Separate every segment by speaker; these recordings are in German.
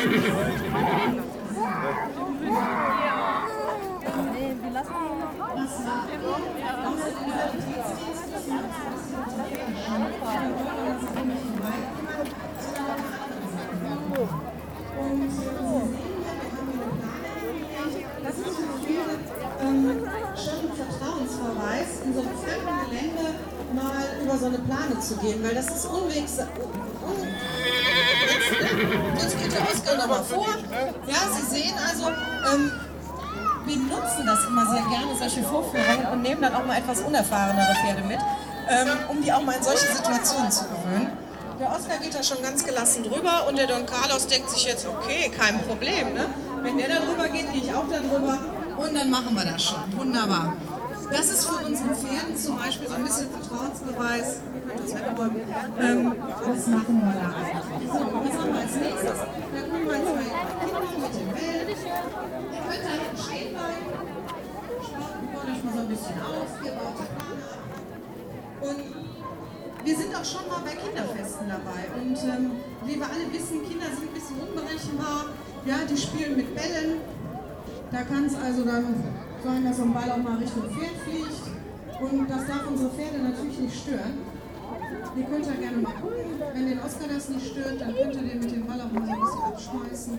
Speaker 1: Schon Vertrauensverweis, in so einem fremden Gelände mal über so eine Plane zu gehen, weil das ist unwegsam. Jetzt geht der Oskar nochmal vor. Ja, Sie sehen also, wir nutzen das immer sehr gerne, solche Vorführungen, und nehmen dann auch mal etwas unerfahrenere Pferde mit, um die auch mal in solche Situationen zu gewöhnen. Der Oskar geht da schon ganz gelassen drüber und der Don Carlos denkt sich jetzt, okay, kein Problem, ne? Wenn der da drüber geht, gehe ich auch da drüber und dann machen wir das schon. Wunderbar. Das ist für unsere Pferden zum Beispiel so ein bisschen Vertrauensbeweis. Das machen wir da einfach. So, was haben wir als nächstes? Da kommen wir zwei Kinder mit dem Bell. Ihr könnt da hinten stehen bleiben. Baut euch mal so ein bisschen auf. Ihr baut die Plane ab. Und wir sind auch schon mal bei Kinderfesten dabei. Und wie wir alle wissen, Kinder sind ein bisschen unberechenbar. Ja, die spielen mit Bällen. Da kann es also dann sein, dass so ein Ball auch mal Richtung Pferd fliegt. Und das darf unsere Pferde natürlich nicht stören. Ihr könnt ja gerne mal gucken. Wenn den Oskar das nicht stört, dann könnt ihr den mit dem Ball auch mal so ein bisschen abschmeißen.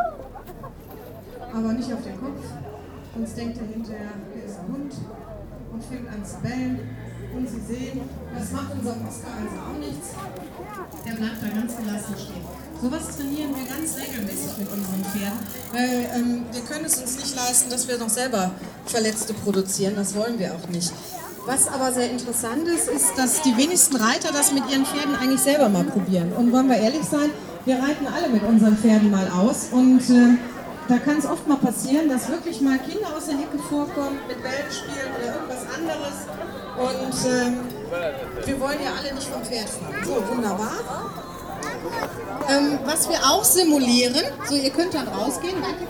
Speaker 1: Aber nicht auf den Kopf. Sonst denkt er hinterher, hier ist ein Hund und fängt an zu bellen. Und Sie sehen, das macht unserem Oskar also auch nichts. Der bleibt da ganz gelassen stehen. Sowas trainieren wir ganz regelmäßig mit unseren Pferden, weil wir können es uns nicht leisten, dass wir noch selber Verletzte produzieren, das wollen wir auch nicht. Was aber sehr interessant ist, ist, dass die wenigsten Reiter das mit ihren Pferden eigentlich selber mal probieren. Und wollen wir ehrlich sein, wir reiten alle mit unseren Pferden mal aus und da kann es oft mal passieren, dass wirklich mal Kinder aus der Hecke vorkommen, mit Bällen spielen oder irgendwas anderes. Und wir wollen ja alle nicht vom Pferd fallen. So, wunderbar. Was wir auch simulieren, so ihr könnt dann rausgehen, danke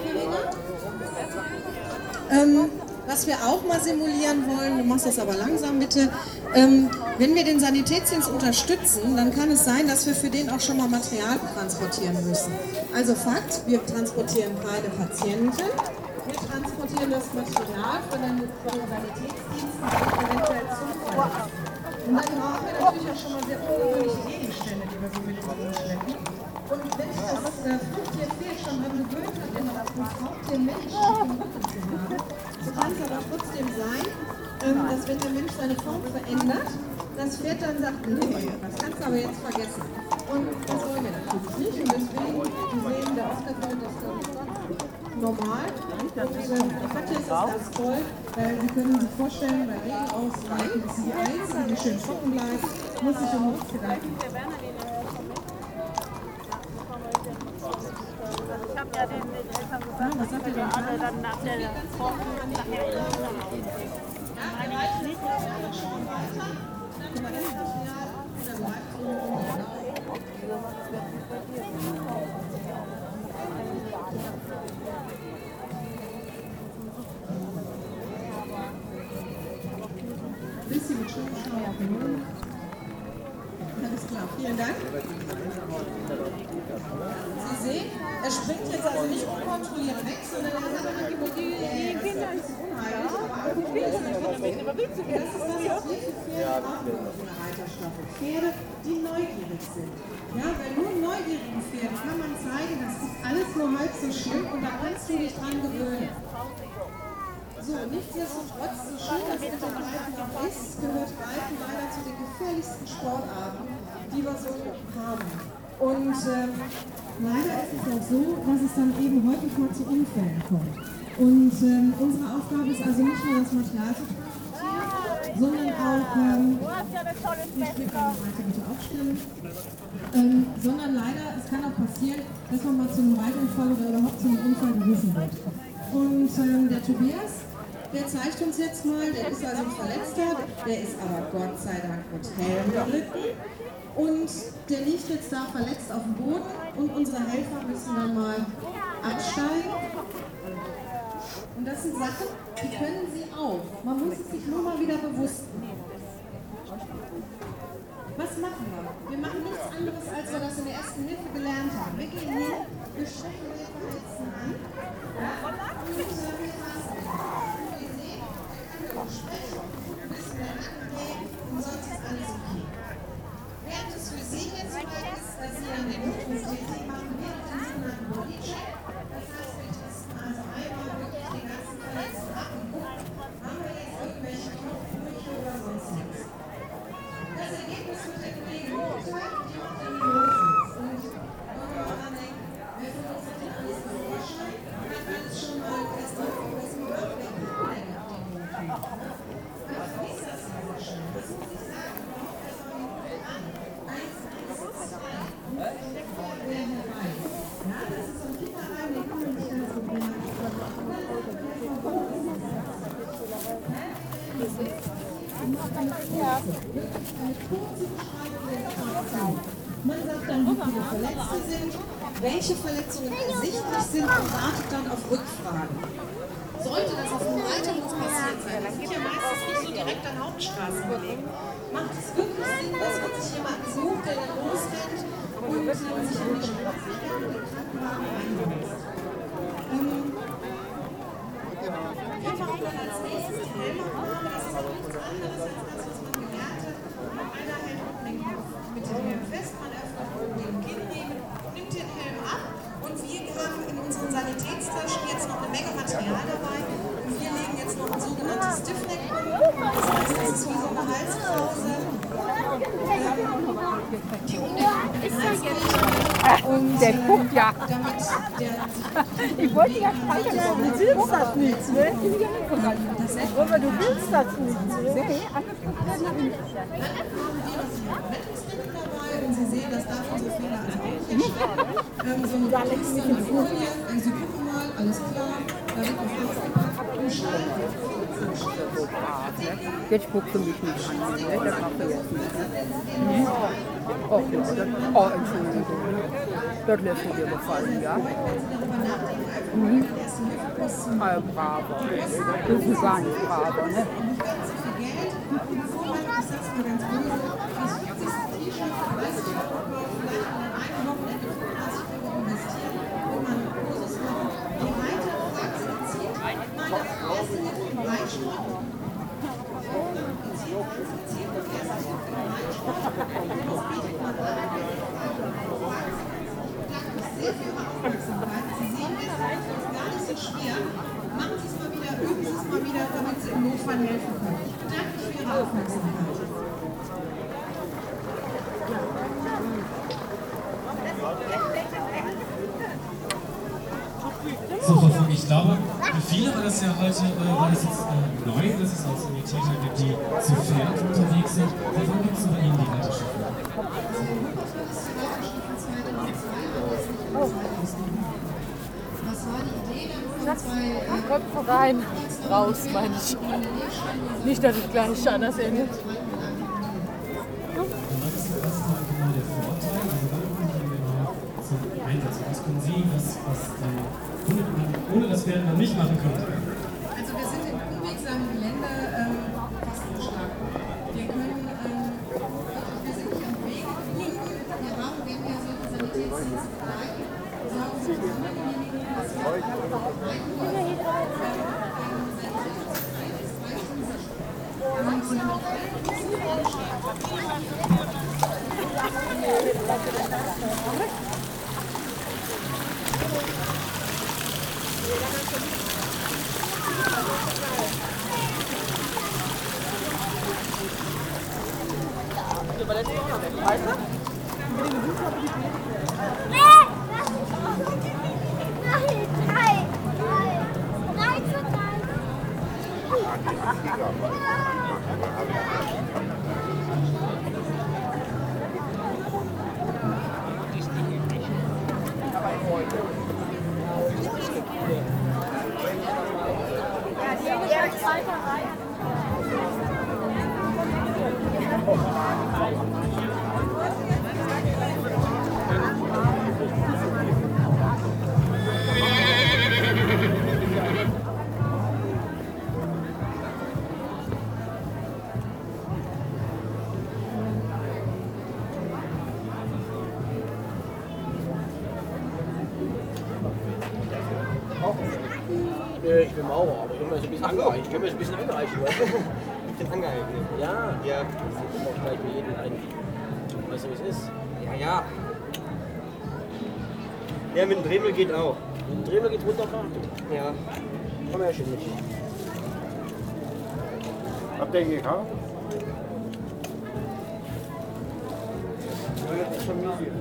Speaker 1: Carina. Was wir auch mal simulieren wollen, du machst das aber langsam bitte, wenn wir den Sanitätsdienst unterstützen, dann kann es sein, dass wir für den auch schon mal Material transportieren müssen. Also Fakt, wir transportieren keine Patienten, wir transportieren das Material von den Sanitätsdiensten eventuell zum Feuer. Und dann brauchen wir natürlich auch schon mal sehr ungewöhnliche Gegenstände, die wir so mit rumschleppen. Und wenn sich das Fruchttier schon daran gewöhnt hat, immer das Fruchttier Mensch auf dem Rücken zu haben, so kann es aber trotzdem sein, dass wenn der Mensch seine Form verändert, das Pferd dann sagt, nee, das kannst du aber jetzt vergessen. Und das wollen wir natürlich nicht. Und deswegen, wir sehen, der Oskar findet das ganz normal. Und ich sage jetzt, ist das toll, weil Sie können sich vorstellen, bei Regenausbrechen ist sie die Einzige, die schön trocken bleibt, muss sich um nichts Gedanken machen.
Speaker 2: Ich habe ja den Eltern gesagt, dass wir alle dann nach der Vorführung nachher in den Urlaub gehen.
Speaker 1: Ja, wir reiten nicht noch schon weiter, dann über das Material, dann bleibt bisschen mit Schwimmschau auf den Mund. Alles klar, vielen Dank. Sie sehen, er springt jetzt also nicht unkontrolliert weg, sondern er hat eine Hypothese. Die Kinder ist unheilig. Das ist das, was wir für Pferde haben in der Reiterstaffel. Pferde, die neugierig sind. Ja, bei nur neugierigen Pferden kann man zeigen, das ist alles nur halb so schlimm und da kannst du dich dran gewöhnen. So, nichtsdestotrotz, so schön das mit dem Reiten auch ist, gehört Reiten leider zu den gefährlichsten Sportarten, die wir so haben. Und leider ist es auch so, dass es dann eben häufig mal zu Unfällen kommt. Und unsere Aufgabe ist also nicht nur das Material zu transportieren, sondern auch, ich will meine Seite bitte aufstellen, sondern leider, es kann auch passieren, dass man mal zu einem Reitunfall oder überhaupt zu einem Unfall gerufen wird. Und der Tobias, der zeigt uns jetzt mal, der ist also ein Verletzter, der ist aber Gott sei Dank mit Helm geritten und der liegt jetzt da verletzt auf dem Boden und unsere Helfer müssen dann mal absteigen. Und das sind Sachen, die können sie auch. Man muss es sich nur mal wieder bewusst machen. Was machen wir? Wir machen nichts anderes, als wir das in der Ersten Hilfe gelernt haben. Wir gehen hin, wir stecken wer hier weiß. Ja, das ist so ein Kinderheim, den kann man sich dann so man sagt dann, wie viele Verletzte sind, welche Verletzungen ersichtlich sind und wartet dann auf Rückfragen. Sollte das auf dem Reiterhof passiert sein, das ist ja meistens nicht so direkt an Hauptstraßen gelegen, macht es wirklich Sinn, dass man sich jemanden sucht, der dann losrennt und sich an die Straße stellt und den Krankenwagen einsetzt. Wir machen dann als nächstes die Helmaufnahme, das ist auch nichts anderes als das, was man gelernt hat. Einer hält den Kopf mit dem Helm fest, man öffnet den Kinnriemen, nimmt den Helm ab und wir haben in unseren Sanitätstaschen jetzt noch eine Menge Material dabei und wir legen jetzt noch ein sogenanntes Stiffneck um. Das heißt, das ist wie so eine Halskrause, die um den Hals geht. Und
Speaker 3: der guckt ja.
Speaker 1: Damit der
Speaker 3: Ich wollte ja speichern, aber du willst das nicht, ne? Aber du willst das nicht, ne? Nee,
Speaker 1: dabei und Sie sehen, das darf unsere Fehler also auch nicht erschrecken. So eine Kiste mit Folie, Sie gucken mal, alles klar, da wird was aufgepackt und Schall.
Speaker 3: Jetzt spuckst du mich nicht an, ne? Das machst du jetzt nicht. Oh, ja, Entschuldigung. Das lässt du dir gefallen, ja? Mhm. Ah, bravo. Das ist gar nicht bravo, ne?
Speaker 1: Machen Sie es mal wieder, üben Sie es mal wieder, damit Sie im Notfall helfen können. Ich bedanke mich für Ihre Aufmerksamkeit.
Speaker 4: So, Frau Funk, ich glaube, für viele war das ja heute war das jetzt neu, dass es auch Sanitäter gibt, die zu Pferd unterwegs sind. Seit wann gibt es bei Ihnen die Reiterstaffel?
Speaker 1: Was war die Idee? Da wurden zwei
Speaker 3: Köpfe rein, raus, meine ich. Nicht, dass ich gleich anders ende.
Speaker 4: Und was ist erstmal genau der Vorteil? Also wann kommt man genau zum Einsatz? Was können Sie, was die ohne das Pferd noch nicht machen könnte?
Speaker 1: Also wir sind im unwegsamen Gelände kostenstark. Wir können, wir sind nicht am Weg gebunden. Wir haben, wenn wir solche Sanitätsdienste begleiten, sorgen wir für diejenigen, dass wir
Speaker 5: Ich bin Maurer, aber ich kann mir so ein bisschen angereicht. Ich kann mir so ein bisschen angereichen, weißt du? Ich bin angehalten. Ja, ja. Das ist auch gleich für jeden ein. Weißt du, wie es ist? Ja, ja. Ja, mit dem Dremel geht auch. Mit dem Dremel geht wunderbar. Ja. Komm her, schön mit.
Speaker 6: Habt ihr ihn gekauft?
Speaker 5: Das ist Familie.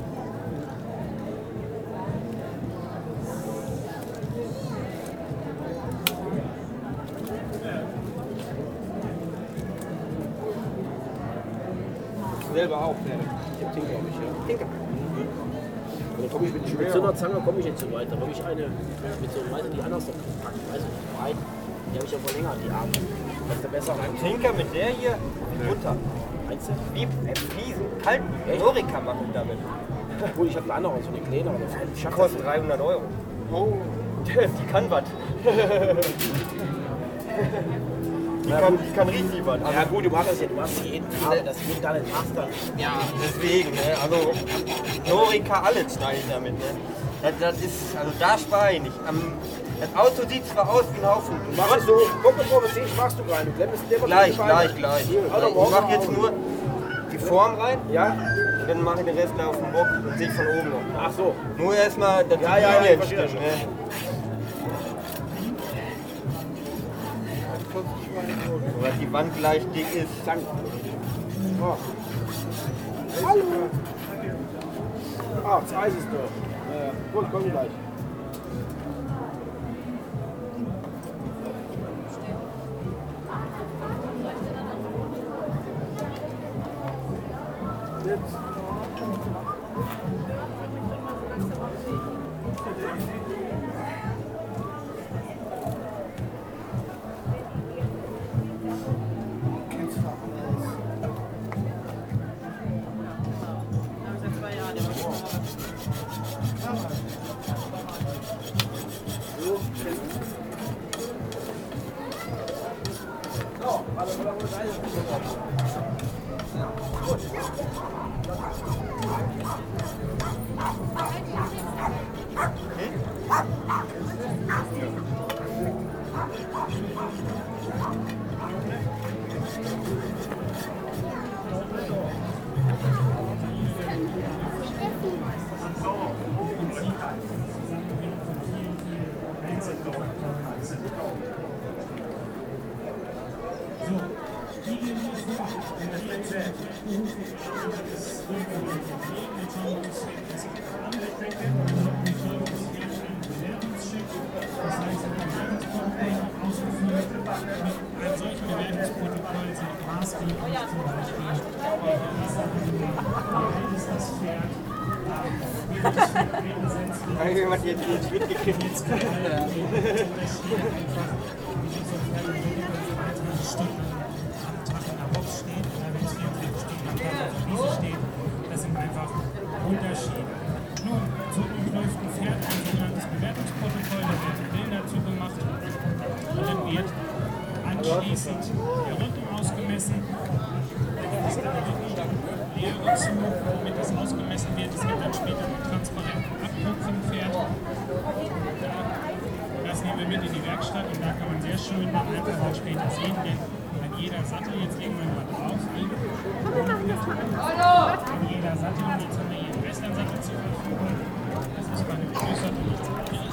Speaker 5: Selber auch, Pferde. Ich hab Tinker, glaube ich, ja. Tinker. Oder komme ich mit so einer Zange komme ich jetzt so weit. Da habe ich eine mit so einer, die anders packen, weiß ich nicht, breit. Die habe ich ja verlängert, die Arme. Das ist der besser.
Speaker 6: Ein Tinker mit der hier runter.
Speaker 5: Meinst du?
Speaker 6: Wie Fliesen, kalt, Norika machen damit.
Speaker 5: Obwohl, ich habe eine andere, so eine kleinere.
Speaker 6: Die kostet 300 €. Oh, die kann was. Die kann richtig was.
Speaker 5: Ja gut, du machst das ja, du machst jeden Tag, das geht da nicht machst dann.
Speaker 6: Ja, deswegen, ne? Also Norika alles schneide ich damit. Ne? Das ist, also da spare ich nicht. Das Auto sieht zwar aus wie ein Haufen.
Speaker 5: Du machst es so, guck mal vor, was machst du rein? Du klemmst den
Speaker 6: Gleich. Ich mache jetzt nur die Form rein.
Speaker 5: Ja?
Speaker 6: Und dann mache ich den Rest auf den Bock und sehe von oben noch.
Speaker 5: Ach so.
Speaker 6: Nur erstmal, dass die
Speaker 5: Ja,
Speaker 6: Linien
Speaker 5: ich verstehe das
Speaker 6: stimmen.
Speaker 5: schon.
Speaker 6: Ne? So, dass die Wand gleich dick ist.
Speaker 5: Danke. Oh. Hallo. Ah, das Eis ist da. Gut, komm gleich. Jetzt.
Speaker 6: Jemand jetzt nicht mitgekriegt.
Speaker 4: Das sind einfach Unterschiede. Nun, so läuft ein Pferd ein sogenanntes Bewertungsprotokoll, da werden Bilder zu gemacht und dann wird anschließend der Rücken ausgemessen. Da gibt es eine Lehre zu, womit das ausgemessen wird. Es gibt dann später einen transparenten Abdruck vom Pferd. Das nehmen wir mit in die Werkstatt und da kann man sehr schön dann einfach mal später sehen, wenn jeder Sattel jetzt irgendwann mal drauf liegt. An jeder Sattel, und jetzt haben wir hier einen Western-Sattel zur Verfügung. Das ist bei einem Großsattel nichts anderes.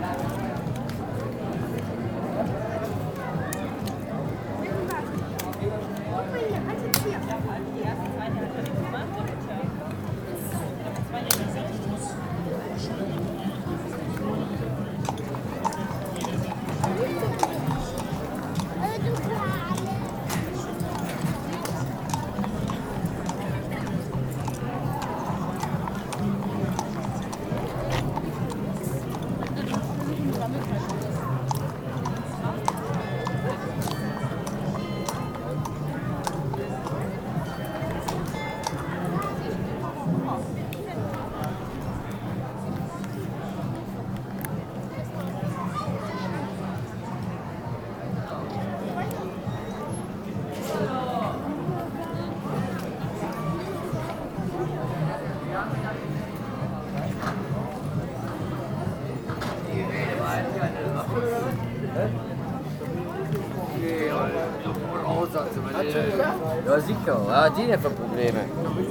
Speaker 7: Ja, sicher. Ja, die nicht für Probleme.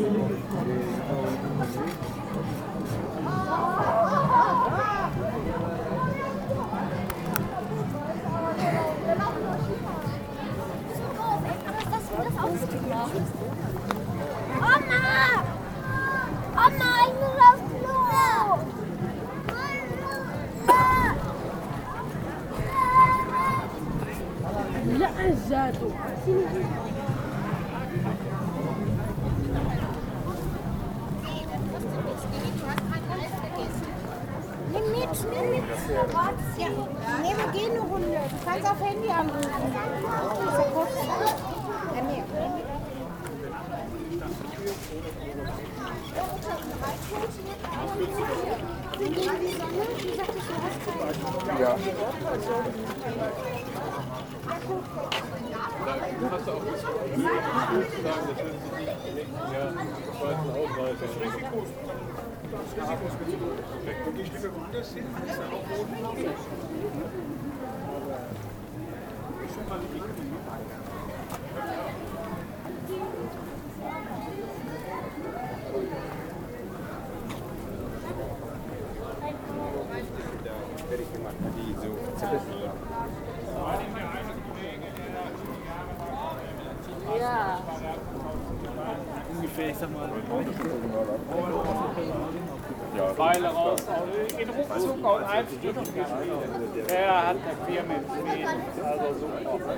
Speaker 8: Oma! Oma, ich muss aufs Klo!
Speaker 2: لا زادوا
Speaker 8: Du hast Jetzt nimm mit Vorrat. Ja. Geh eine Runde. Du kannst auf Handy anrufen. Das ist ja kurz. Ja, nee. Gegen die Sonne, wie sagt das, du hast keine.
Speaker 3: Ja.
Speaker 2: Ja.
Speaker 9: Ungefähr, ich sag mal,
Speaker 10: Pfeile raus, in Ruckzuck und einstündig gespielt. Er hat eine Firma in Schmieden, also super.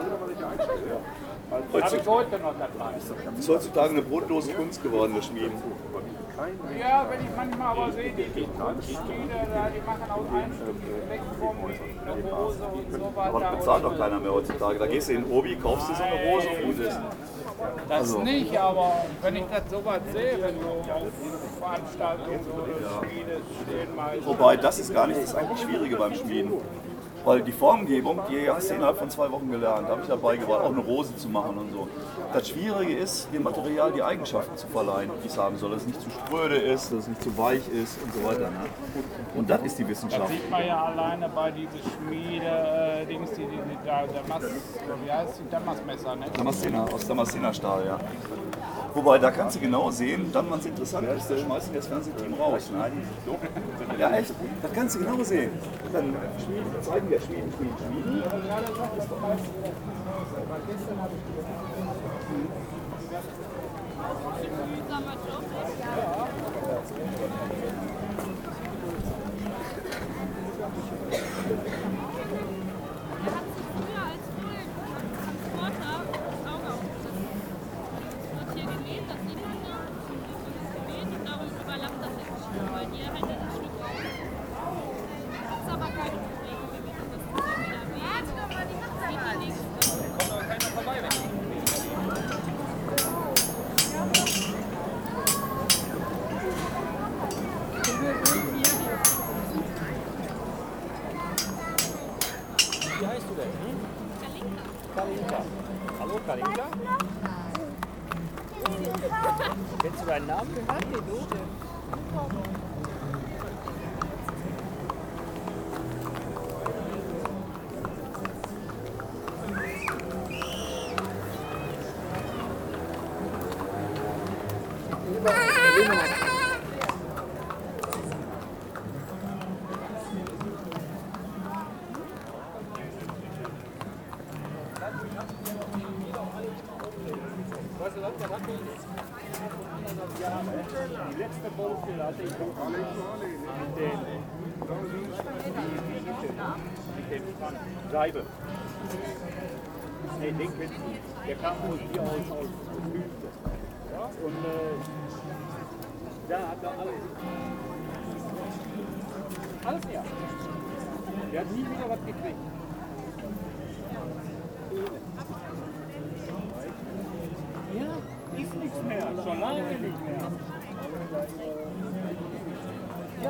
Speaker 10: Habe ich heute noch dabei.
Speaker 9: das ist heutzutage eine brotlose Kunst geworden, das Schmieden.
Speaker 10: Ja, wenn ich manchmal aber sehe, die Kunstschmiede, die machen aus einstündigen Wegformen eine Hose und so weiter.
Speaker 9: Aber das bezahlt doch keiner mehr heutzutage. Da gehst du in den Obi, kaufst dir so eine Hose und gut ist.
Speaker 10: Das nicht, aber wenn ich das sowas sehe, wenn du auf Veranstaltungen oder Schmiede stehen mal.
Speaker 9: Wobei, das ist gar nicht das eigentlich Schwierige beim Schmieden. Weil die Formgebung, die hast du innerhalb von 2 Wochen gelernt. Da habe ich dabei gebracht, auch eine Rose zu machen und so. Das Schwierige ist, dem Material die Eigenschaften zu verleihen, die es haben soll. Dass es nicht zu spröde ist, dass es nicht zu weich ist und so weiter. Ne? Und das ist die
Speaker 10: Das
Speaker 9: Wissenschaft.
Speaker 10: sieht man ja alleine bei diesen Schmiede-Dings, wie heißt die Damasmesser, ne?
Speaker 9: Damascena, aus Damascena-Stahl, ja. Wobei, da kannst du genau sehen, dann, wann es interessant ist, da schmeißen wir das Fernsehteam raus. Ne? Ja, echt, das kannst du genau sehen. Dann zeigen wir Schmieden.
Speaker 5: Wie heißt du denn? Kalinka. Hallo Kalinka? Kennst du deinen Namen? Nee, du?
Speaker 10: Die letzte Baustelle hatte ich mit dem Scheibe. Nee, den kennst du. Der kam wohl hier aus Wüste. Ja? Und da hat er alles her. Der hat nie wieder was gekriegt. Ja, ist nichts mehr. Schon lange nicht mehr. Ja.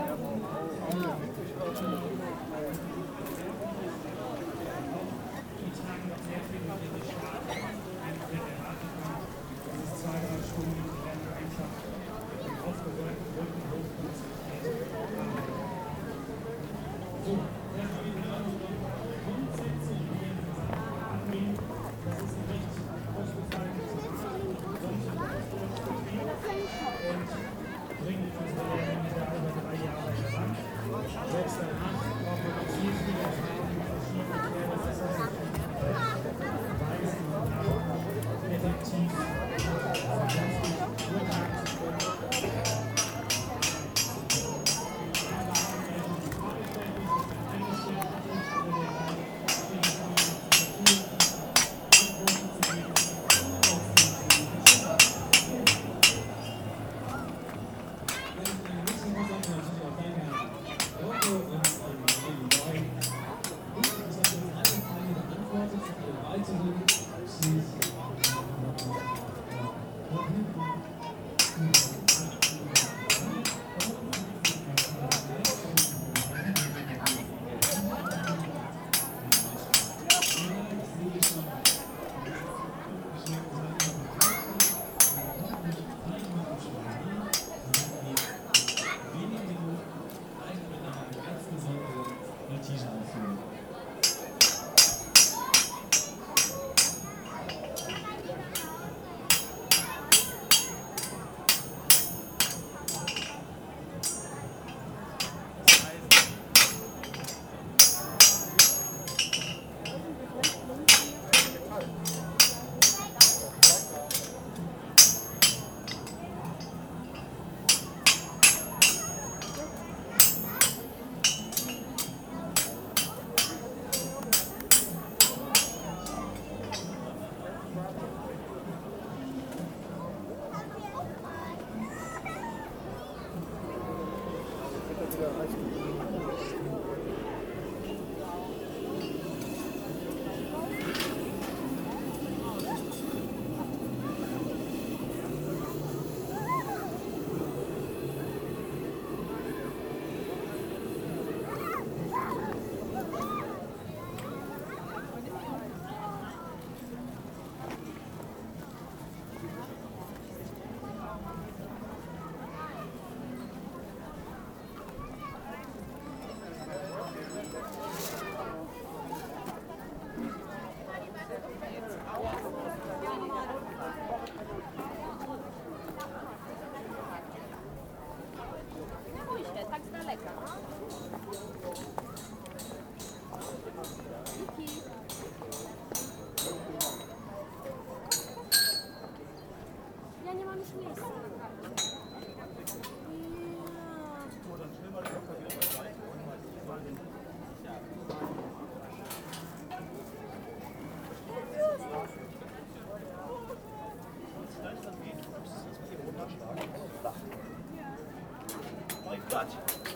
Speaker 9: Start.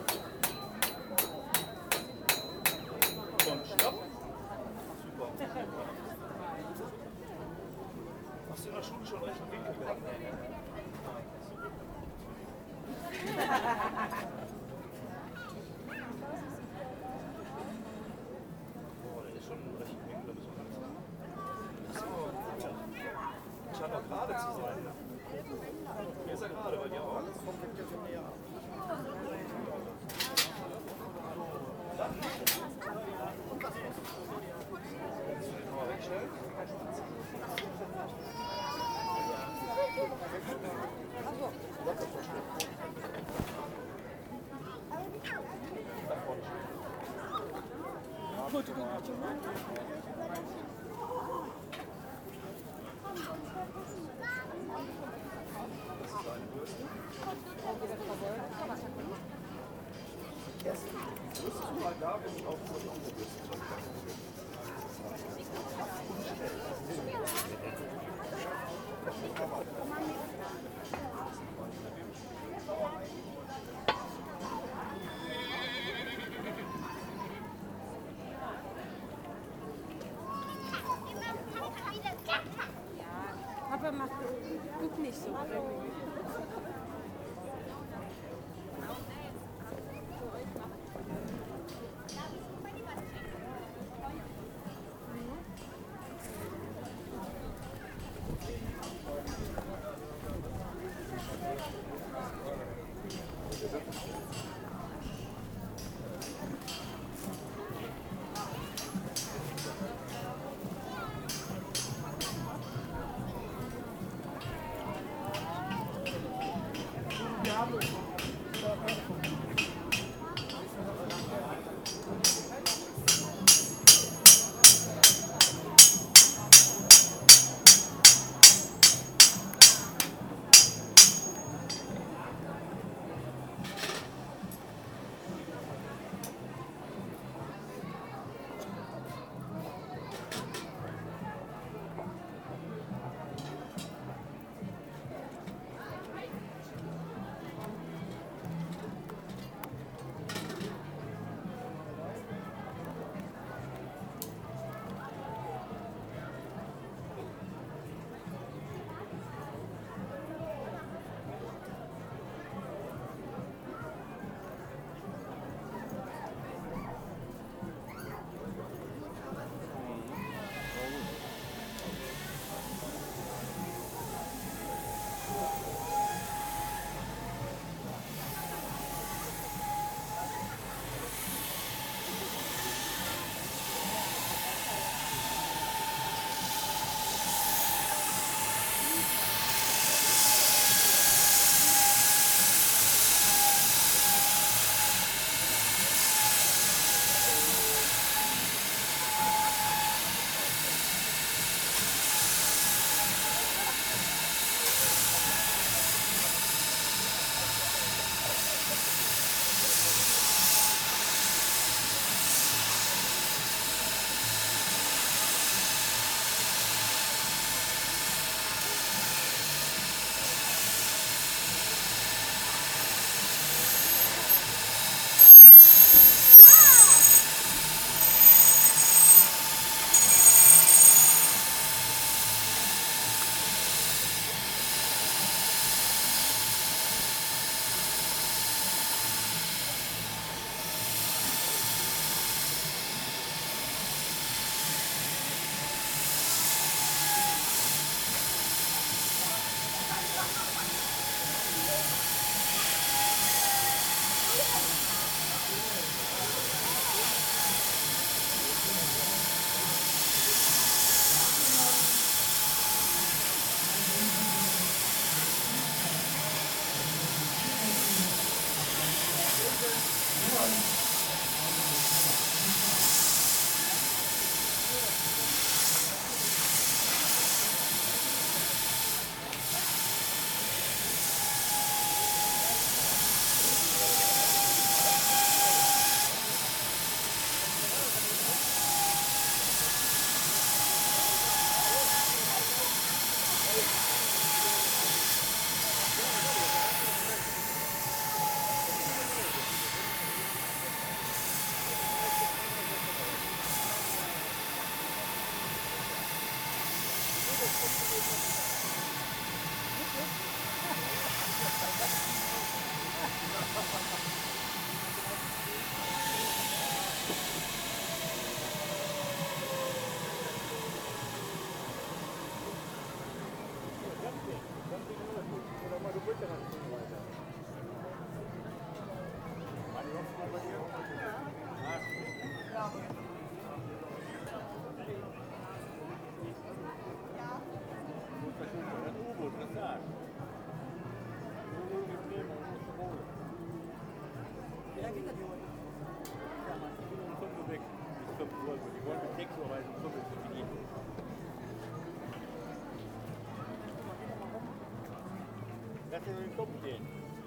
Speaker 9: Und stopp. Super. Hast du in der Schule schon rechten Winkel gehabt? Boah, der ist schon im rechten Winkel, da müssen wir langsam. Scheint auch gerade zu sein. Hier ist er gerade, bei dir auch. Dann. Mal wegstellen.
Speaker 8: Papa macht, guck nicht so.
Speaker 11: Lass ihn in den Kopf gehen.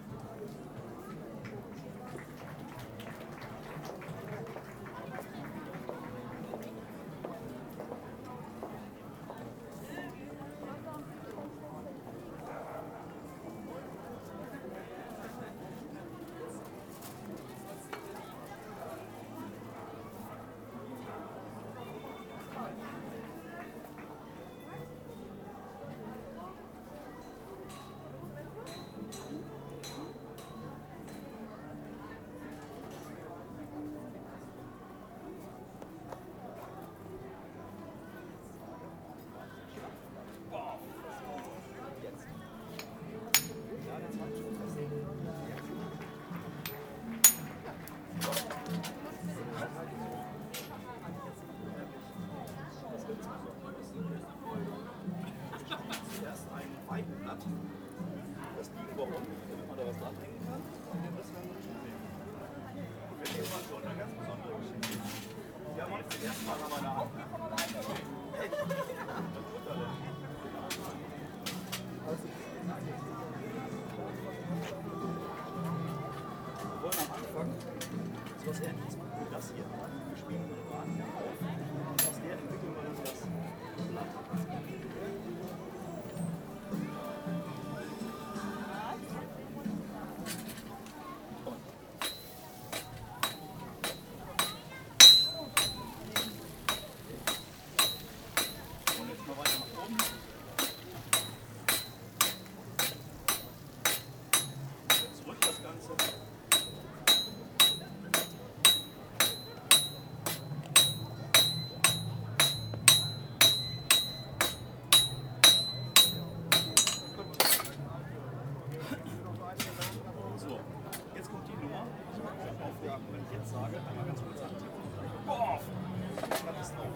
Speaker 9: Das liegt warum, damit man da was dranhängen kann. Und den Rest werden wir schon sehen. Wir nehmen mal schon eine ganz besondere Geschichte. Wir haben heute zum ersten Mal an meiner Hand. Echt? Was tut er denn? Wir wollen am Anfang so was Ähnliches machen wie das hier. Wir spielen so eine Bahn hier auf. Und aus der entwickeln wir dann das Blatt. Wenn ich jetzt sage, einmal ganz kurz antippen. Boah! Das ist drauf.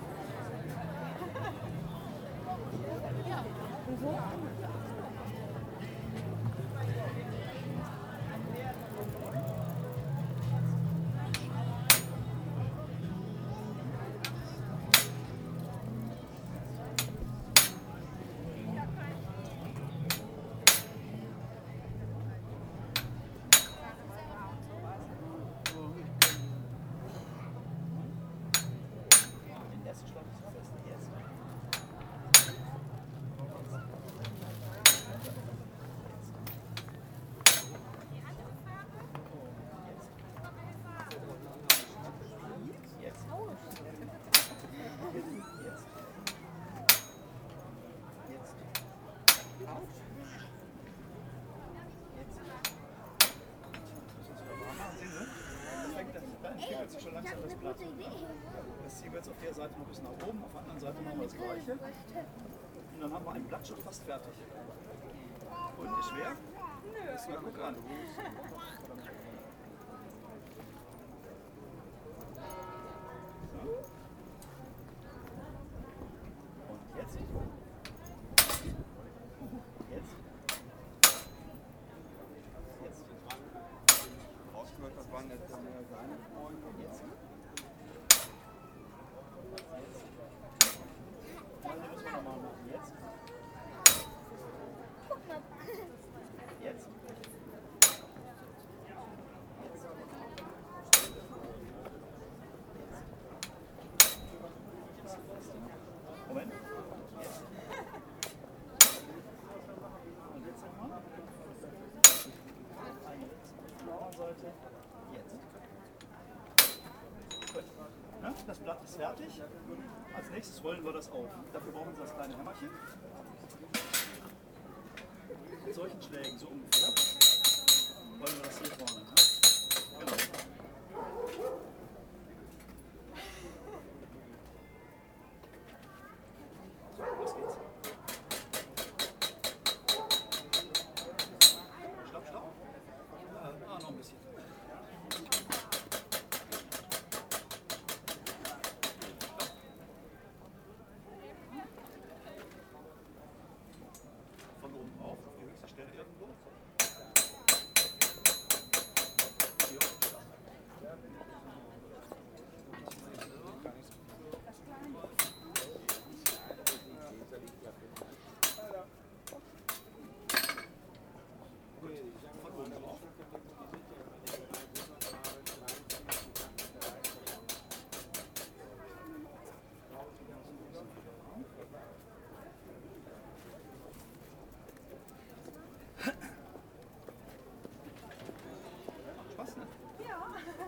Speaker 9: Jetzt schon langsam das Blatt. Das ziehen wir jetzt auf der Seite noch ein bisschen nach oben, auf der anderen Seite machen wir das gleiche. Und dann haben wir ein Blatt schon fast fertig. Und ist schwer? Nö. Das mal guck an. So. Und jetzt? Jetzt? Rausgehört, das waren jetzt seine Freunde. Jetzt? Also müssen wir nochmal machen. Jetzt? Jetzt? Moment. Jetzt. Und jetzt nochmal. Seite. Jetzt. Gut. Ja, das Blatt ist fertig. Als nächstes rollen wir das auf. Dafür brauchen wir das kleine Hämmerchen. mit solchen Schlägen, so ungefähr. Wollen wir das hier vorne, ne? Genau. So, los geht's. Stopp, stopp. Noch ein bisschen. Von oben auf die höchste Stelle irgendwo. Spaß, ne?
Speaker 1: Ja.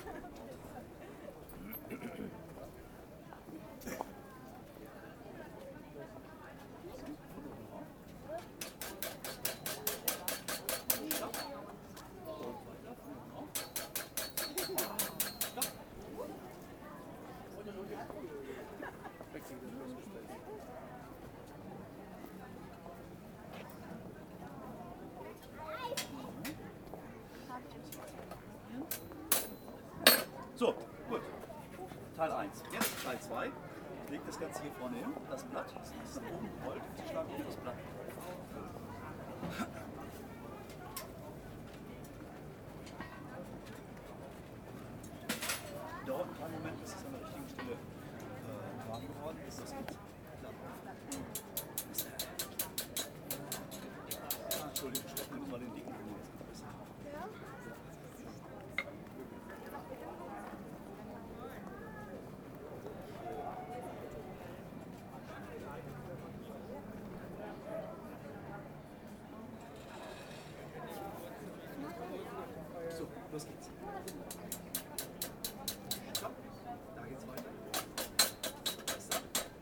Speaker 9: So, gut. Teil 1. Jetzt Teil 2. Legt das Ganze hier vorne hin, das Blatt, das ist nach oben gerollt, Sie schlagen auf das Blatt. Dauert ein paar Momente, bis es an der richtigen Stelle warm geworden ist. Das geht dann. Entschuldigung, schleppen wir mal den dicken Finger jetzt ein bisschen. So, los geht's. Stopp. Da geht's weiter. Stopp.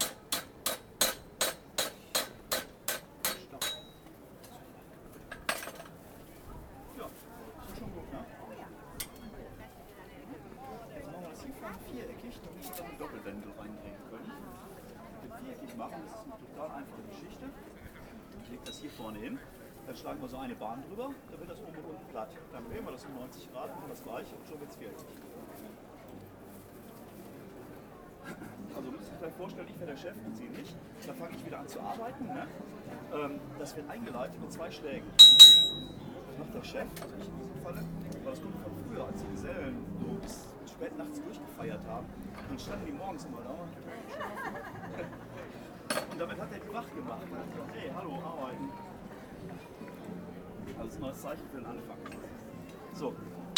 Speaker 9: Ja, ist schon gut, ne? Jetzt machen wir das hier vorne viereckig, damit wir dann eine Doppelwendel reinbringen können. Mit dem viereckig machen, das ist eine total einfache Geschichte. Ich lege das hier vorne hin. Dann schlagen wir so eine Bahn drüber, dann wird das oben und unten platt. Dann drehen wir das um 90 Grad, machen das gleiche und schon wird es 40. Also müsst ihr euch gleich vorstellen, ich wäre der Chef und Sie nicht. Dann fange ich wieder an zu arbeiten. Ne? Das wird eingeleitet mit 2 Schlägen. Das macht der Chef, also ich in diesem Falle, weil das kommt von früher, als die Gesellen so bis spät nachts durchgefeiert haben. Dann standen die morgens immer da. Und damit hat er die wach gemacht. Und hat gesagt, hey, hallo, arbeiten. Also das ist mal das Zeichen für den Anfang. So.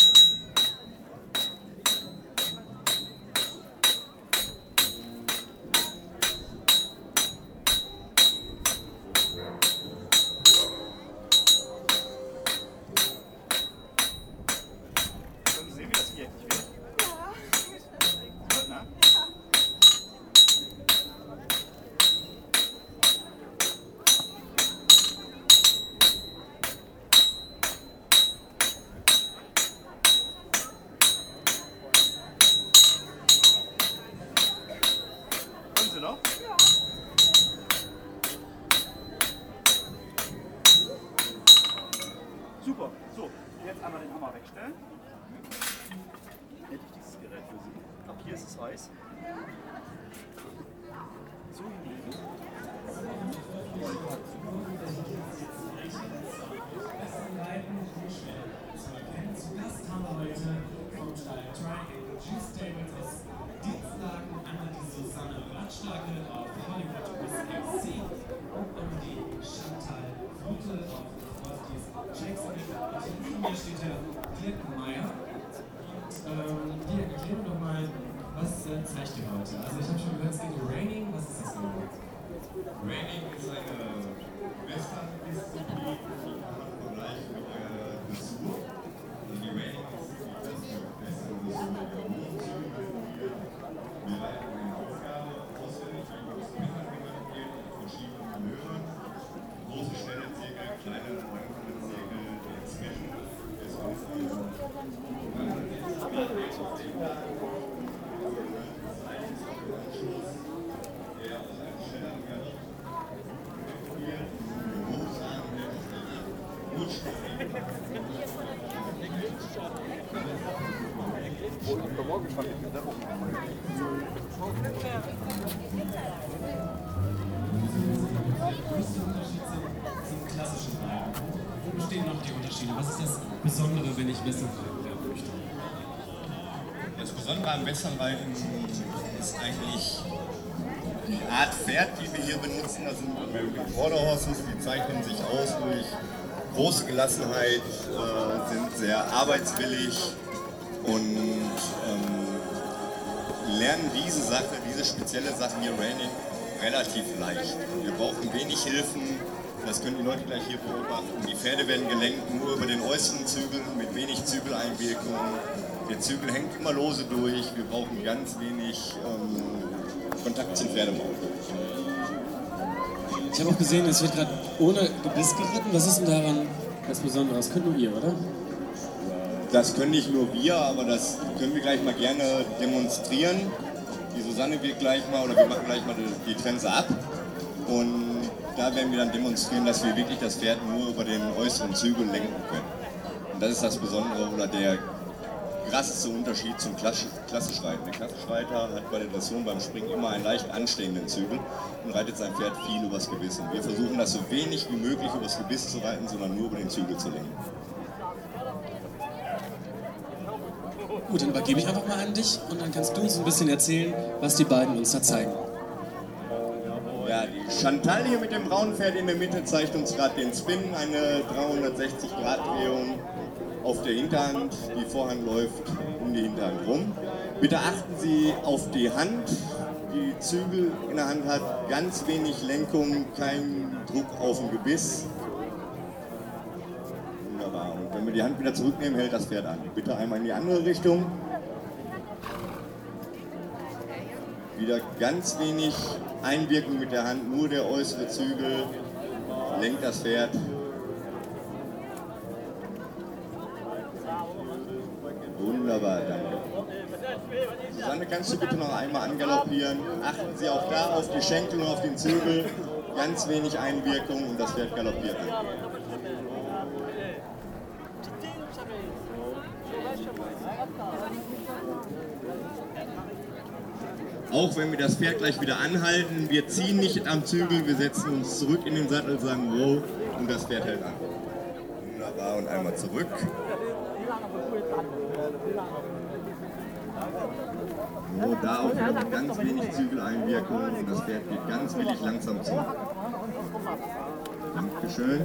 Speaker 9: Können Sie sehen, wie das viereckig wird? Ja. Gut, ne? Können Sie noch? Ja. Super. So, jetzt einmal den Hammer wegstellen. Hätte ich dieses Gerät für Sie. Ab hier ist es heiß. So hinlegen.
Speaker 12: Zu Gast haben wir heute vom Triangle Juice Tables aus Dienstlagen einmal die Susanne Ratstarke auf Hollywood MC und die Chantal Flute auf Frosties Shakespeare. Und hinter mir steht der Dirk Meyer. Und Dirk, erklär mir doch mal, was zeigt ihr heute? Also ich habe schon gehört, es geht um Raining. Was ist das genau?
Speaker 13: Raining ist eine Western-Disziplin im Bereich Dressur. Also die Raining ist die beste Dressur der Hochzüge. Wir leiten eine Aufgabe auswendig, wie man das Mittel gemacht wird, mit verschiedenen Manövern. Große Schnelle Zirkel, kleine Manöver mit
Speaker 12: Zum klassischen Reiten. Wo bestehen noch die Unterschiede? Was ist das Besondere, wenn ich Westernreiten lernen möchte?
Speaker 13: Das Besondere am Westernreiten ist eigentlich die Art Pferd, die wir hier benutzen. Das sind American Quarter Horses, die zeichnen sich aus durch große Gelassenheit, sind sehr arbeitswillig und lernen diese Sache, diese spezielle Sache hier Reining relativ leicht. Wir brauchen wenig Hilfen, das können die Leute gleich hier beobachten. Die Pferde werden gelenkt nur über den äußeren Zügel mit wenig Zügeleinwirkung. Der Zügel hängt immer lose durch, wir brauchen ganz wenig Kontakt zum Pferdemaul.
Speaker 12: Ich habe auch gesehen, es wird gerade ohne Gebiss geritten. Was ist denn daran das Besondere? Das könnt nur ihr, oder?
Speaker 13: Das können nicht nur wir, aber das können wir gleich mal gerne demonstrieren. Die Susanne wird gleich mal, oder wir machen gleich mal die Trense ab. Und da werden wir dann demonstrieren, dass wir wirklich das Pferd nur über den äußeren Zügel lenken können. Und das ist das Besondere oder der krasseste Unterschied zum klassisch Reiten. Der klassische Reiter hat bei der Dressur beim Springen immer einen leicht anstehenden Zügel und reitet sein Pferd viel übers Gebiss. Und wir versuchen das so wenig wie möglich übers Gebiss zu reiten, sondern nur über den Zügel zu lenken.
Speaker 12: Gut, dann übergebe ich einfach mal an dich und dann kannst du uns ein bisschen erzählen, was die beiden uns da zeigen.
Speaker 13: Ja, die Chantal hier mit dem braunen Pferd in der Mitte zeigt uns gerade den Spin, eine 360-Grad-Drehung auf der Hinterhand. Die Vorhand läuft um die Hinterhand rum. Bitte achten Sie auf die Hand, die Zügel in der Hand hat, ganz wenig Lenkung, kein Druck auf dem Gebiss. Wunderbar. Und wenn wir die Hand wieder zurücknehmen, hält das Pferd an. Bitte einmal in die andere Richtung. Wieder ganz wenig Einwirkung mit der Hand, nur der äußere Zügel lenkt das Pferd. Wunderbar, danke. Susanne, kannst du bitte noch einmal angaloppieren? Achten Sie auch da auf die Schenkel und auf den Zügel. Ganz wenig Einwirkung und das Pferd galoppiert an. Auch wenn wir das Pferd gleich wieder anhalten, wir ziehen nicht am Zügel, wir setzen uns zurück in den Sattel, sagen wow und das Pferd hält an. Wunderbar und einmal zurück. So, da auch wieder mit ganz wenig Zügeleinwirkung und das Pferd geht ganz willig langsam zurück. Dankeschön.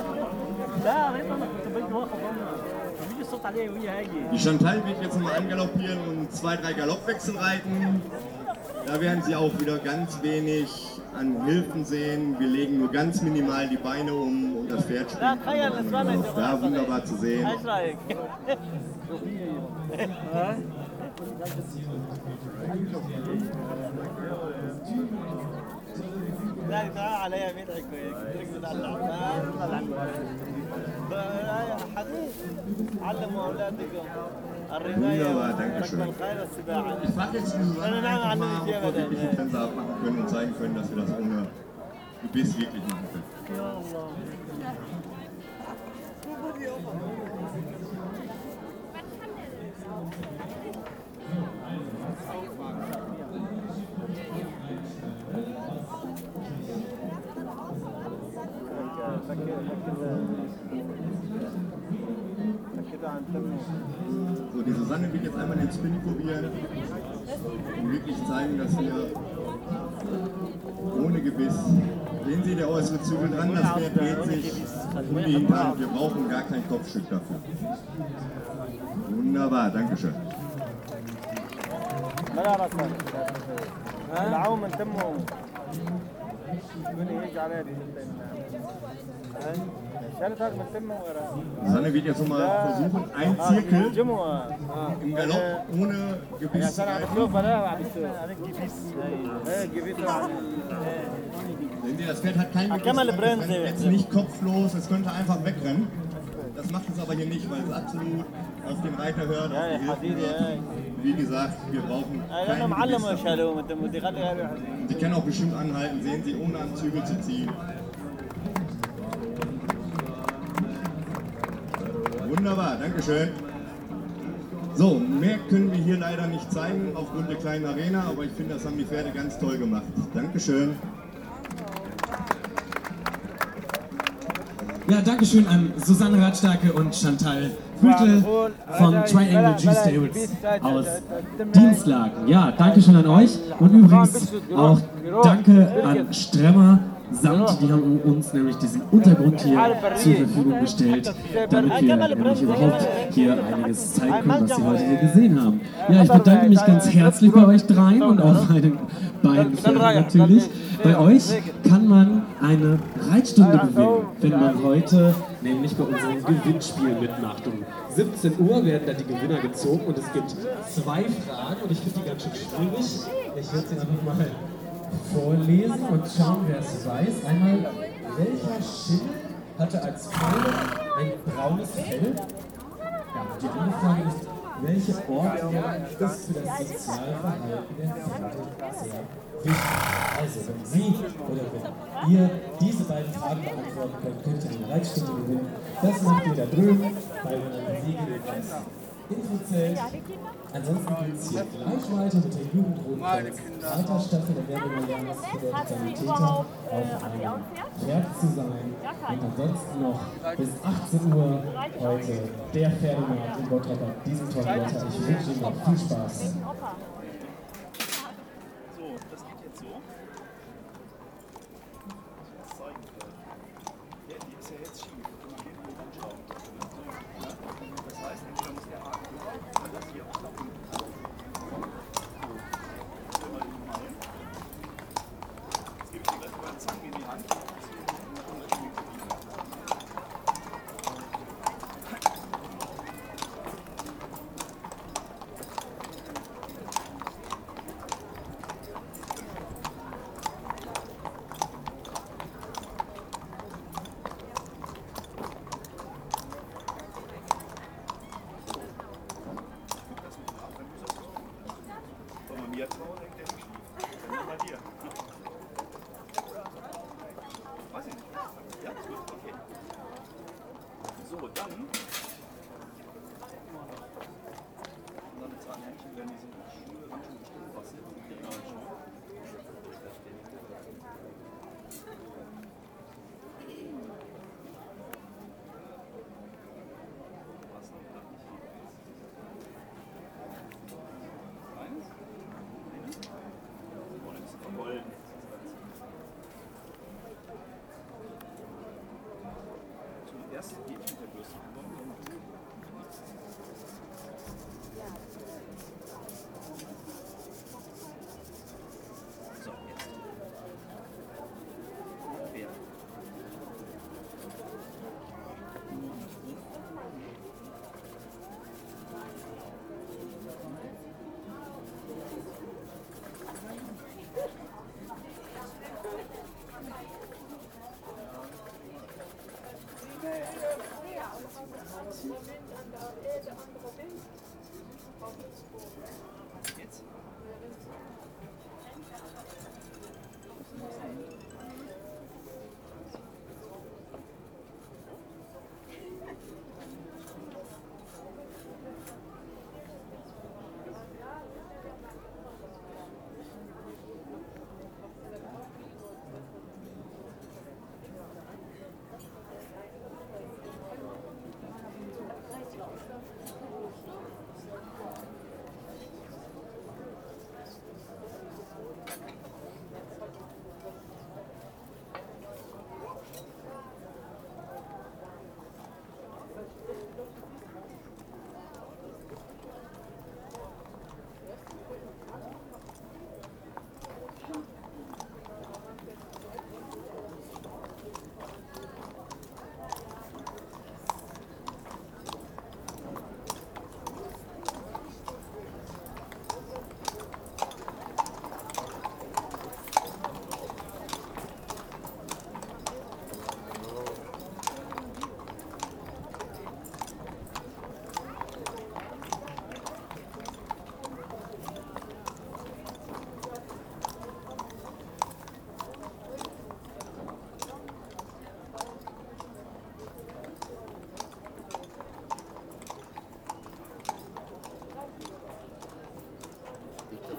Speaker 13: Die Chantal wird jetzt nochmal angaloppieren und 2-3 Galoppwechsel reiten. Da werden Sie auch wieder ganz wenig an Hilfen sehen. Wir legen nur ganz minimal die Beine um und das Pferd springt. Da wunderbar zu sehen.
Speaker 14: لا تعال عليا بيدعك تركز على العمال حديث علموا اولادكم الرمايه ركب الخيل والسباحه.
Speaker 13: Ich frage jetzt die Susanne einfach mal, ob wir wirklich die Trense abmachen können und zeigen können, dass wir das ohne Gebiss wirklich machen können.
Speaker 14: Ja Allah.
Speaker 13: So, die Susanne wird jetzt einmal den Spin probieren und wirklich zeigen, dass wir ohne Gebiss, sehen Sie, der äußere Zügel dran, das Pferd dreht sich um die Hinterhand, wir brauchen gar kein Kopfstück dafür. Wunderbar, Dankeschön. Susanne wird jetzt nochmal versuchen, ein Zirkel im Galopp ohne Gebiss zu reiten. Sehen Sie, das Pferd hat kein Gebiss, es rennt jetzt nicht kopflos, es könnte einfach wegrennen. Das macht es aber hier nicht, weil es absolut auf den Reiter hört, auf die Hilfe hört. Wie gesagt, wir brauchen keinen Gewister. Sie können auch bestimmt anhalten, sehen Sie, ohne an Zügel zu ziehen. Wunderbar, Dankeschön. So, mehr können wir hier leider nicht zeigen aufgrund der kleinen Arena, aber ich finde, das haben die Pferde ganz toll gemacht. Dankeschön.
Speaker 12: Ja, Dankeschön an Susanne Radstarke und Chantal Gültel von Triangle G-Stables aus Dienstlaken. Ja, Dankeschön an euch und übrigens auch danke an Stremmer Samt, die haben uns nämlich diesen Untergrund hier zur Verfügung gestellt, damit wir nämlich überhaupt hier einiges zeigen können, was Sie heute hier gesehen haben. Ja, ich bedanke mich ganz herzlich bei euch dreien und auch bei den beiden Pferden natürlich. Bei euch kann man eine Reitstunde gewinnen, wenn man heute nämlich bei unserem Gewinnspiel mitmacht. Um 17 Uhr werden da die Gewinner gezogen und es gibt 2 Fragen und ich finde die ganz schön schwierig. Ich werde sie einfach mal vorlesen und schauen, wer es weiß. Einmal, welcher Schimmel hatte als Pfeil ein braunes Fell? Ja, die andere Frage ist, welche Ordnung ist für das soziale Verhalten der Pferde sehr wichtig? Also, wenn Sie oder wenn ihr diese beiden Fragen beantworten könnt, könnt ihr eine Reitstunde gewinnen. Das macht ihr da drüben bei einer Siegerequest. Infozelt. Ansonsten geht es hier gleich weiter mit der Jugendrundfahrt. Zweiter Staffel, da werden wir lernen, was es bedeutet, Sanitäter auf einem Pferd zu sein. Und ansonsten noch bis 18 Uhr heute der Pferdemarkt in Bottrop ab diesem tollen Wetter. Ich wünsche Ihnen noch viel Spaß.
Speaker 9: So, das geht jetzt so. Das zeigen wir. Ja, die ist ja jetzt schief. Das heißt, entweder muss der Haken oder das hier auch nach unten. Jetzt gebe ich dir gleich mal eine Zange in die Hand. Erst gehe ich mit der Bürste rüber und dann machst du.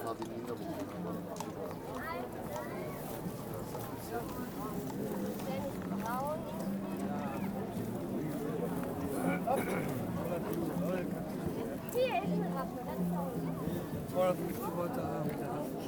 Speaker 8: Hier ist eine Waffe, das ist auch nicht.
Speaker 3: Oder wie viel wollte er haben?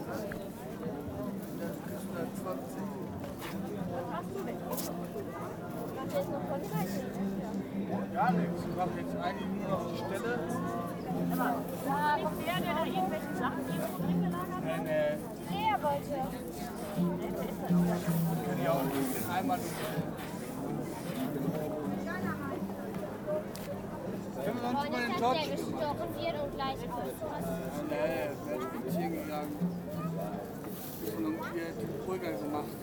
Speaker 3: Das ist 120.
Speaker 8: Was machst du denn? Machst du jetzt noch von
Speaker 10: Gar nichts. Ich mache jetzt eigentlich nur noch die Stelle.
Speaker 2: Ja, kommt der da irgendwelche Sachen irgendwo drin gelagert hat?
Speaker 8: Leer wollte.
Speaker 10: Ich kann ja auch den Eimer können wir uns mal den
Speaker 8: Dass
Speaker 10: Topf?
Speaker 8: der gestochen wird und gleich aus.
Speaker 10: Nee, der ist spazieren gegangen. Und hier hat Pulver gemacht.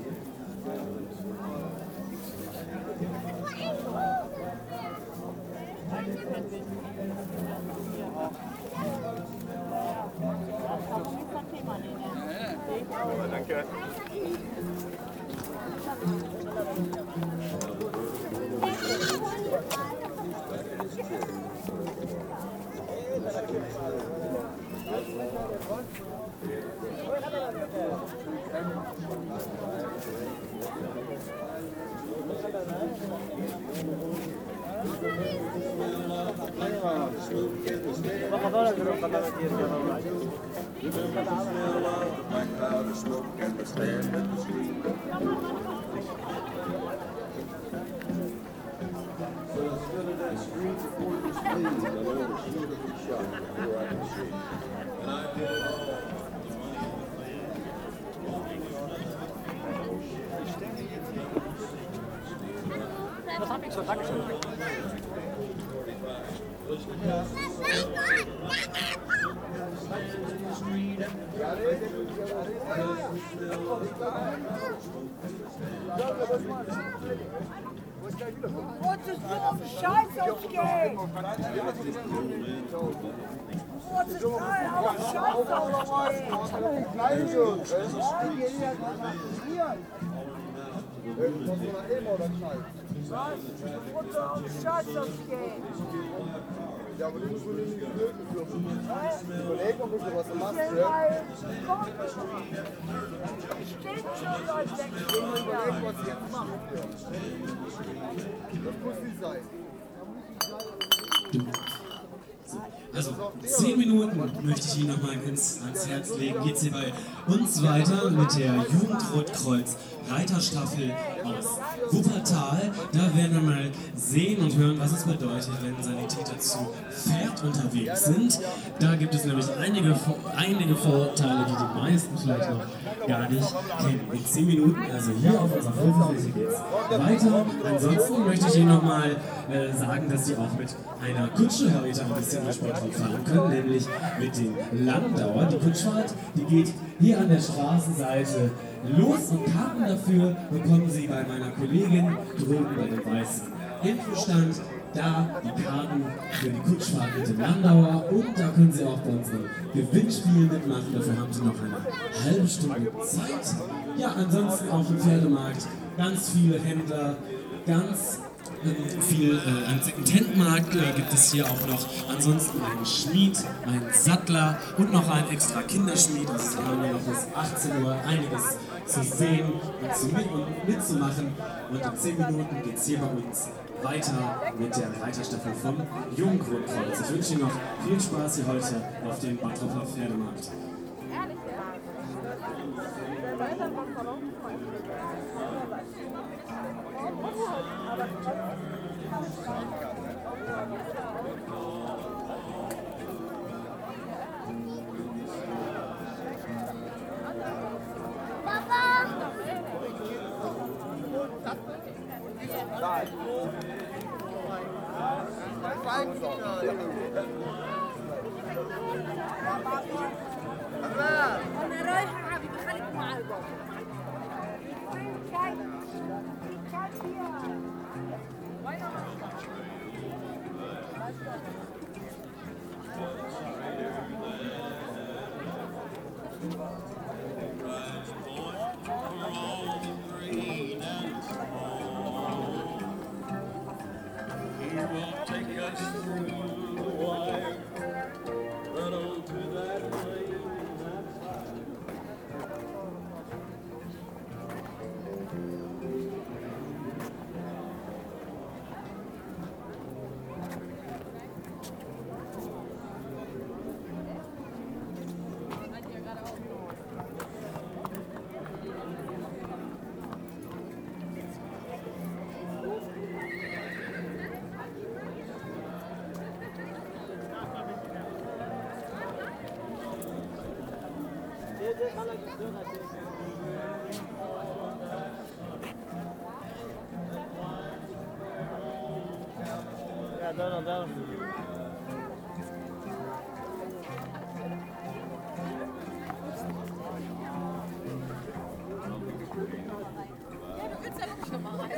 Speaker 11: Danke.
Speaker 14: Das hab ich schon, Dankeschön.
Speaker 15: Wat is dit om scheiß aufgehen? Wat is dit om scheiß aufgehen?
Speaker 16: Ja, aber du musst wohl nicht Minuten fluchen. Überleg mal, was du machst.
Speaker 15: Steht schon seit 6 Stunden.
Speaker 16: Überleg, was du jetzt machst. Das muss nicht sein.
Speaker 12: Also 10 Minuten möchte ich Ihnen noch mal ans Herz legen. Geht es hier bei uns weiter mit der Jugendrotkreuz Reiterstaffel aus Wuppertal. Da werden wir mal sehen und hören, was es bedeutet, wenn Sanitäter zu Pferd unterwegs sind. Da gibt es nämlich einige Vorteile, die die meisten vielleicht noch gar nicht kennen. In 10 Minuten, also hier auf unserer Vollfläche geht es weiter. Ansonsten möchte ich Ihnen noch mal sagen, dass Sie auch mit einer Kutsche heute ein bisschen Sport fahren können, nämlich mit dem Landauer. Die Kutschfahrt, die geht hier an der Straßenseite los und Karten dafür bekommen Sie bei meiner Kollegin drüben bei dem weißen Infostand. Da die Karten für die Kutschfahrt mit dem Landauer und da können Sie auch bei unserem Gewinnspiel mitmachen. Dafür haben Sie noch eine halbe Stunde Zeit. Ja, ansonsten auch im Pferdemarkt ganz viele Händler, ganz viel am Second-Hand-Markt gibt es hier auch noch. Ansonsten einen Schmied, einen Sattler und noch einen extra Kinderschmied. Also haben wir noch bis 18 Uhr einiges zu sehen und mitzumachen. Und in 10 Minuten geht es hier bei uns weiter mit der Reiterstaffel vom Jugendrotkreuz. Ich wünsche Ihnen noch viel Spaß hier heute auf dem Bottroper Pferdemarkt.
Speaker 15: أنا رايحة حبيبي خليك معايا
Speaker 14: Ja, da.
Speaker 15: Ja, du willst ja wirklich nochmal rein.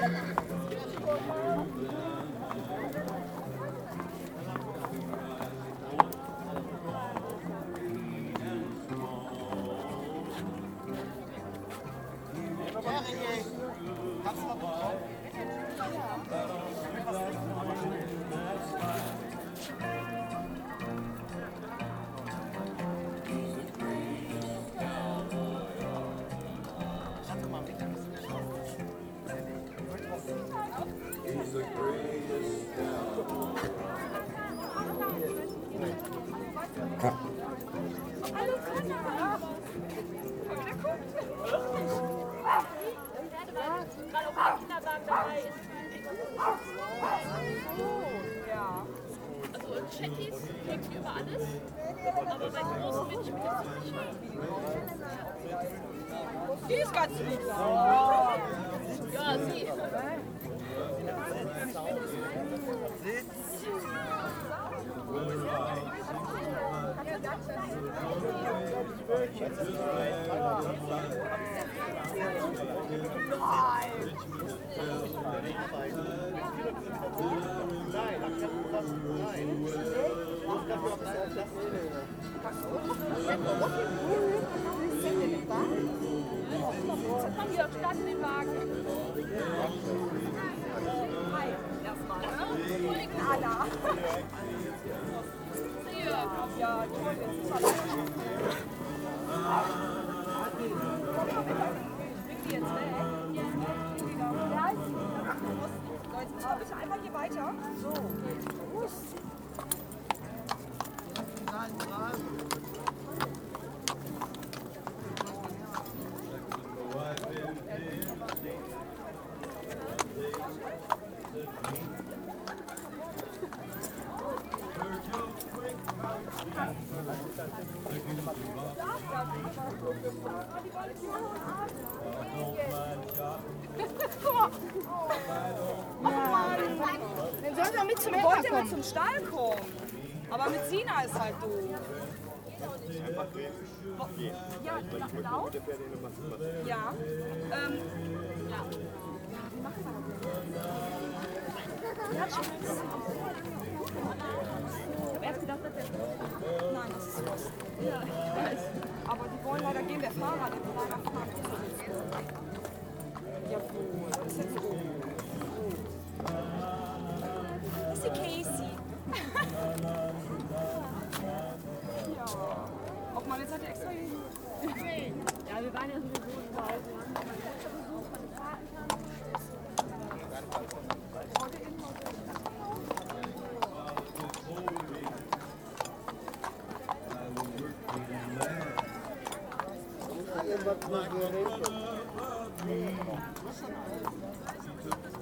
Speaker 15: Chatties kriegt über alles, aber bei großen Menschen bin ich nicht sicher.
Speaker 1: Die ist ganz lieb.
Speaker 15: Ja, sie. Komm hier, start in den Wagen. Hi, erstmal, ne? Anna. Ja, toll, jetzt ist alles. Bring die jetzt weg. Ja, Leute, bitte einmal hier weiter. So, okay.
Speaker 1: Dann sollen wir mit zum Bäcker kommen. Mit zum Stall kommen. Aber mit Sina ist halt doof. Ja, laut? Ja. Ja. Wie machen wir das? Ja, Tschüss. Ich hab erst gedacht, dass der... Nein, das ist los. Ja, ich weiß. Aber die wollen leider gehen, der Fahrer, der will leider fahren. Jawohl, das ist jetzt so. Das ist die Casey. Ja. Auch mal, jetzt hat er extra hier.
Speaker 15: Ja, wir waren ja sowieso überall. Wir haben mal letzter Besuch von den Patentanten.
Speaker 16: Irgendwas mit